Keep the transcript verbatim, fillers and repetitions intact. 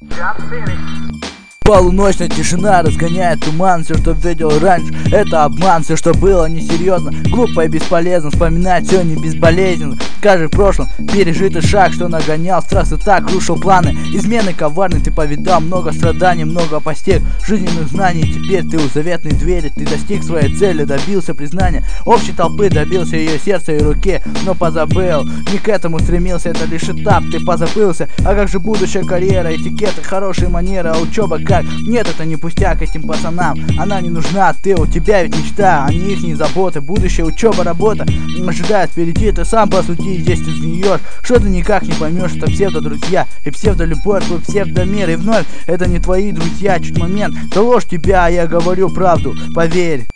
Полуночная тишина разгоняет туман. Все, что видел раньше, это обман. Все, что было несерьезно, глупо и бесполезно. Вспоминать все не безболезненно. Скажи в прошлом пережитый шаг, что нагонял страх, и так рушил планы. Измены коварны, ты повидал много страданий, много постиг жизненных знаний. Теперь ты у заветной двери, ты достиг своей цели, добился признания общей толпы, добился ее сердца и руки, но позабыл, не к этому стремился. Это лишь этап, ты позабылся. А как же будущая карьера, этикеты, хорошие манеры, а учеба как? Нет, это не пустяк этим пацанам, она не нужна. Ты, у тебя ведь мечта, а не их заботы. Будущее, учеба, работа ожидает впереди. Ты сам посуди, здесь ты сгниешь, что ты никак не поймешь. Это псевдо-друзья и псевдо-любовь, твой псевдомир. И вновь это не твои друзья, чуть момент, да ложь тебя, а я говорю правду, поверь.